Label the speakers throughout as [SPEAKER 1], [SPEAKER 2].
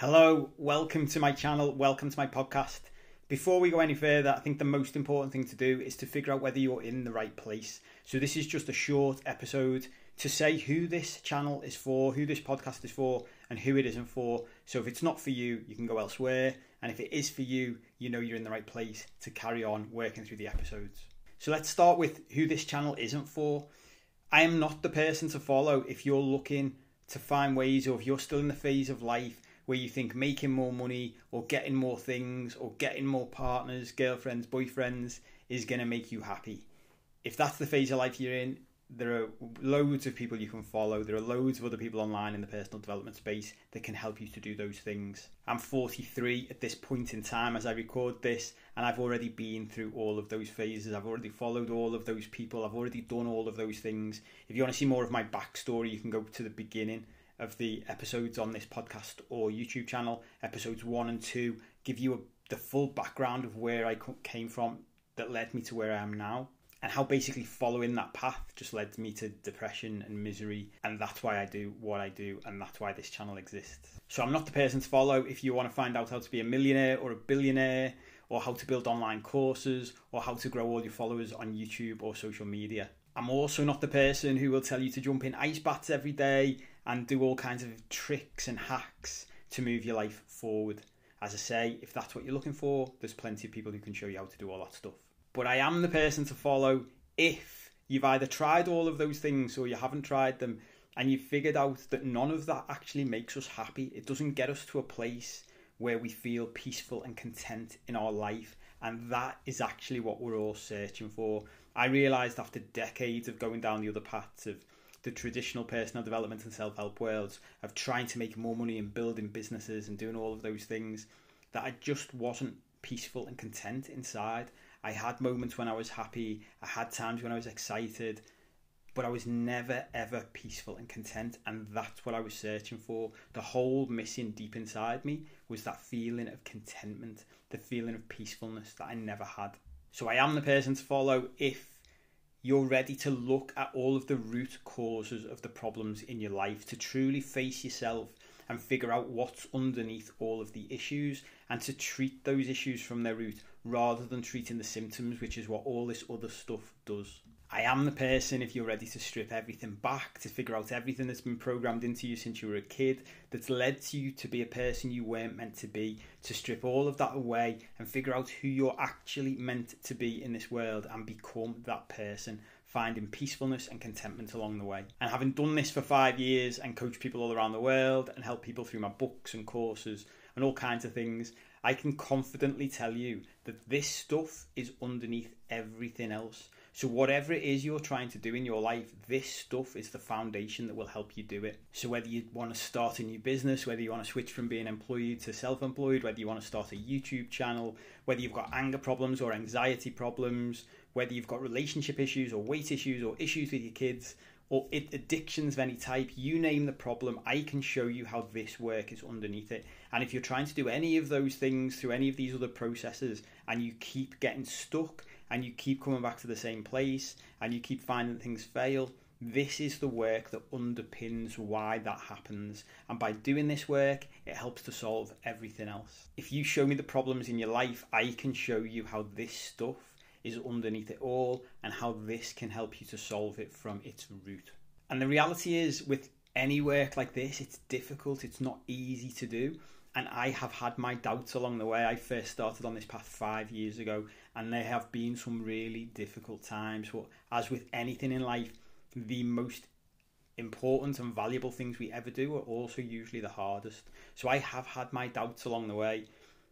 [SPEAKER 1] Hello, welcome to my channel, welcome to my podcast. Before we go any further, I think the most important thing to do is to figure out whether you're in the right place. So this is just a short episode to say who this channel is for, who this podcast is for, and who it isn't for. So if it's not for you, you can go elsewhere. And if it is for you, you know you're in the right place to carry on working through the episodes. So let's start with who this channel isn't for. I am not the person to follow if you're looking to find ways, or if you're still in the phase of life where you think making more money or getting more things or getting more partners, girlfriends, boyfriends is going to make you happy. If that's the phase of life you're in, there are loads of people you can follow. There are loads of other people online in the personal development space that can help you to do those things. I'm 43 at this point in time as I record this, and I've already been through all of those phases. I've already followed all of those people. I've already done all of those things. If you want to see more of my backstory, you can go to the beginning of the episodes on this podcast or YouTube channel. Episodes 1 and 2 give you the full background of where I came from that led me to where I am now, and how basically following that path just led me to depression and misery. And that's why I do what I do, and that's why this channel exists. So I'm not the person to follow if you want to find out how to be a millionaire or a billionaire, or how to build online courses, or how to grow all your followers on YouTube or social media. I'm also not the person who will tell you to jump in ice baths every day and do all kinds of tricks and hacks to move your life forward. As I say, if that's what you're looking for, there's plenty of people who can show you how to do all that stuff. But I am the person to follow if you've either tried all of those things or you haven't tried them, and you've figured out that none of that actually makes us happy. It doesn't get us to a place where we feel peaceful and content in our life, and that is actually what we're all searching for. I realised after decades of going down the other paths of the traditional personal development and self-help worlds, of trying to make more money and building businesses and doing all of those things, that I just wasn't peaceful and content inside. I had moments when I was happy, I had times when I was excited, but I was never ever peaceful and content, and that's what I was searching for. The hole missing deep inside me was that feeling of contentment, the feeling of peacefulness that I never had. So I am the person to follow if you're ready to look at all of the root causes of the problems in your life, to truly face yourself and figure out what's underneath all of the issues, and to treat those issues from their root rather than treating the symptoms, which is what all this other stuff does. I am the person, if you're ready to strip everything back, to figure out everything that's been programmed into you since you were a kid, that's led to you to be a person you weren't meant to be, to strip all of that away and figure out who you're actually meant to be in this world and become that person, finding peacefulness and contentment along the way. And having done this for 5 years and coached people all around the world and helped people through my books and courses and all kinds of things, I can confidently tell you that this stuff is underneath everything else. So whatever it is you're trying to do in your life, this stuff is the foundation that will help you do it. So whether you want to start a new business, whether you want to switch from being employed to self-employed, whether you want to start a YouTube channel, whether you've got anger problems or anxiety problems, whether you've got relationship issues or weight issues or issues with your kids, or addictions of any type, you name the problem, I can show you how this work is underneath it. And if you're trying to do any of those things through any of these other processes and you keep getting stuck and you keep coming back to the same place and you keep finding things fail, this is the work that underpins why that happens. And by doing this work, it helps to solve everything else. If you show me the problems in your life, I can show you how this stuff is underneath it all and how this can help you to solve it from its root. And the reality is, with any work like this, it's difficult, it's not easy to do. And I have had my doubts along the way. I first started on this path 5 years ago, and there have been some really difficult times. But as with anything in life, the most important and valuable things we ever do are also usually the hardest. So I have had my doubts along the way,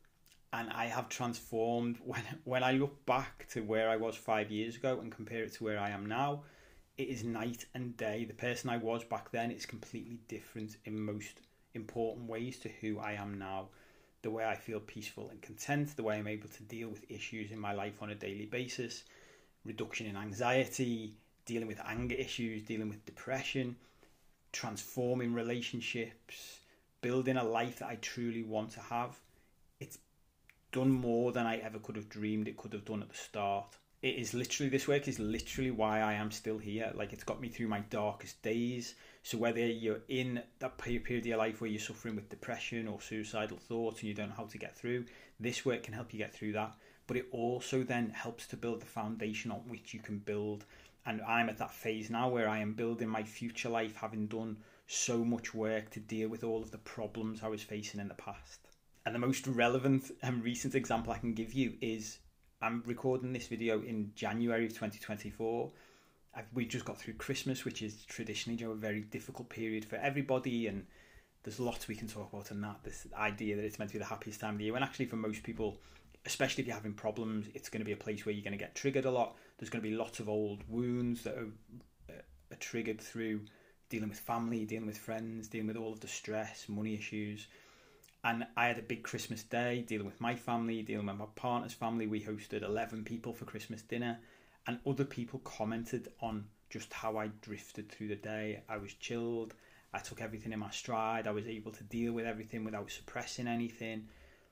[SPEAKER 1] and I have transformed. When I look back to where I was 5 years ago and compare it to where I am now, it is night and day. The person I was back then is completely different in most important ways to who I am now. The way I feel peaceful and content, the way I'm able to deal with issues in my life on a daily basis, reduction in anxiety, dealing with anger issues, dealing with depression, transforming relationships, building a life that I truly want to have. It's done more than I ever could have dreamed it could have done at the start. it is literally, this work is literally why I am still here. Like, it's got me through my darkest days. So whether you're in that period of your life where you're suffering with depression or suicidal thoughts and you don't know how to get through, this work can help you get through that. But it also then helps to build the foundation on which you can build. And I'm at that phase now where I am building my future life, having done so much work to deal with all of the problems I was facing in the past. And the most relevant and recent example I can give you is, I'm recording this video in January of 2024. We just got through Christmas, which is traditionally, a very difficult period for everybody, and there's lots we can talk about in that. This idea that it's meant to be the happiest time of the year, when actually for most people, especially if you're having problems, it's going to be a place where you're going to get triggered a lot. There's going to be lots of old wounds that are triggered through dealing with family, dealing with friends, dealing with all of the stress, money issues. And I had a big Christmas day, dealing with my family, dealing with my partner's family. We hosted 11 people for Christmas dinner, and other people commented on just how I drifted through the day. I was chilled. I took everything in my stride. I was able to deal with everything without suppressing anything.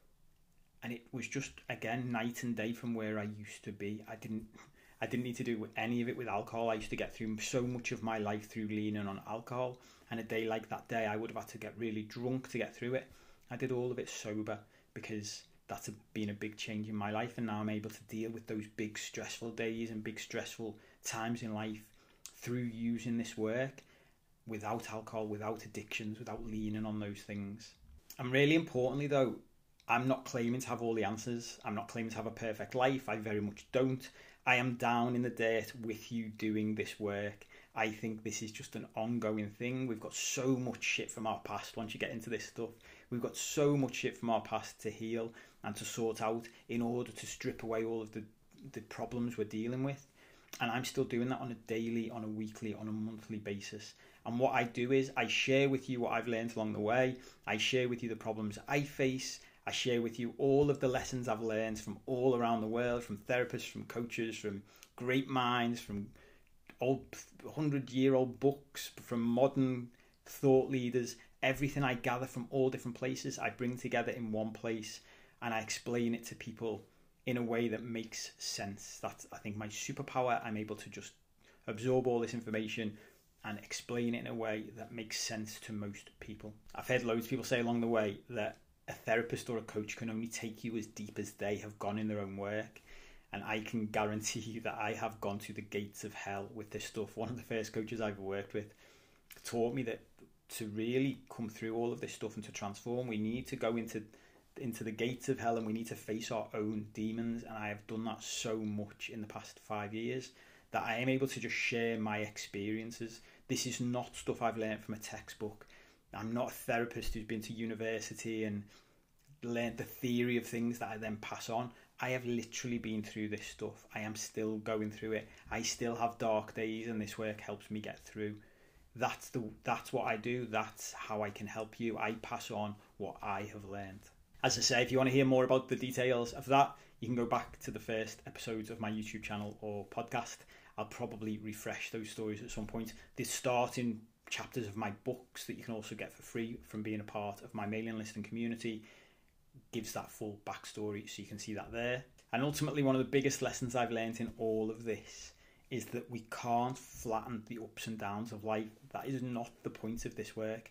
[SPEAKER 1] And it was just, again, night and day from where I used to be. I didn't need to do any of it with alcohol. I used to get through so much of my life through leaning on alcohol. And a day like that day, I would have had to get really drunk to get through it. I did all of it sober because that's been a big change in my life. And now I'm able to deal with those big stressful days and big stressful times in life through using this work without alcohol, without addictions, without leaning on those things. And really importantly though, I'm not claiming to have all the answers. I'm not claiming to have a perfect life. I very much don't. I am down in the dirt with you doing this work. I think this is just an ongoing thing. We've got so much shit from our past. Once you get into this stuff, we've got so much shit from our past to heal and to sort out in order to strip away all of the problems we're dealing with. And I'm still doing that on a daily, on a weekly, on a monthly basis. And what I do is I share with you what I've learned along the way. I share with you the problems I face. I share with you all of the lessons I've learned from all around the world, from therapists, from coaches, from great minds, from old 100-year-old books, from modern thought leaders. Everything I gather from all different places, I bring together in one place and I explain it to people in a way that makes sense. That's, I think, my superpower. I'm able to just absorb all this information and explain it in a way that makes sense to most people. I've heard loads of people say along the way that a therapist or a coach can only take you as deep as they have gone in their own work. And I can guarantee you that I have gone to the gates of hell with this stuff. One of the first coaches I've worked with taught me that to really come through all of this stuff and to transform, we need to go into the gates of hell and we need to face our own demons. And I have done that so much in the past 5 years that I am able to just share my experiences. This is not stuff I've learned from a textbook. I'm not a therapist who's been to university and learned the theory of things that I then pass on. I have literally been through this stuff. I am still going through it. I still have dark days and this work helps me get through. That's what I do. That's how I can help you. I pass on what I have learned. As I say, if you want to hear more about the details of that, you can go back to the first episodes of my YouTube channel or podcast. I'll probably refresh those stories at some point. The starting chapters of my books that you can also get for free from being a part of my mailing list and community gives that full backstory, so you can see that there. And ultimately, one of the biggest lessons I've learned in all of this is that we can't flatten the ups and downs of life. That is not the point of this work.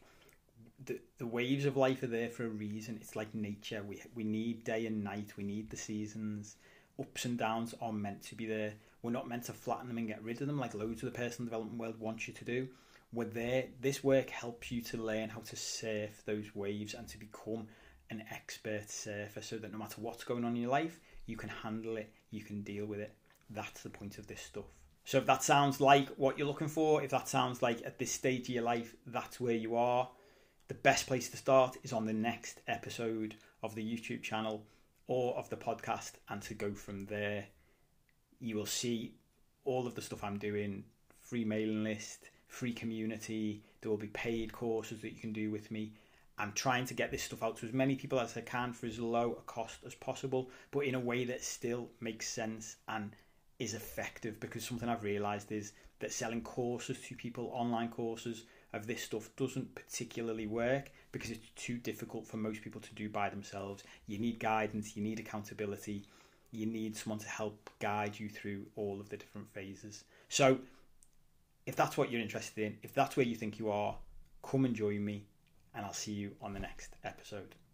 [SPEAKER 1] The waves of life are there for a reason. It's like nature. We need day and night. We need the seasons. Ups and downs are meant to be there. We're not meant to flatten them and get rid of them like loads of the personal development world wants you to do. We're there. This work helps you to learn how to surf those waves and to become an expert surfer, so that no matter what's going on in your life, you can handle it, you can deal with it. That's the point of this stuff. So if that sounds like what you're looking for, if that sounds like at this stage of your life, that's where you are, the best place to start is on the next episode of the YouTube channel or of the podcast, and to go from there. You will see all of the stuff I'm doing, free mailing list, free community. There will be paid courses that you can do with me. I'm trying to get this stuff out to as many people as I can for as low a cost as possible, but in a way that still makes sense and is effective, because something I've realised is that selling courses to people, online courses of this stuff, doesn't particularly work because it's too difficult for most people to do by themselves. You need guidance, you need accountability, you need someone to help guide you through all of the different phases. So if that's what you're interested in, if that's where you think you are, come and join me, and I'll see you on the next episode.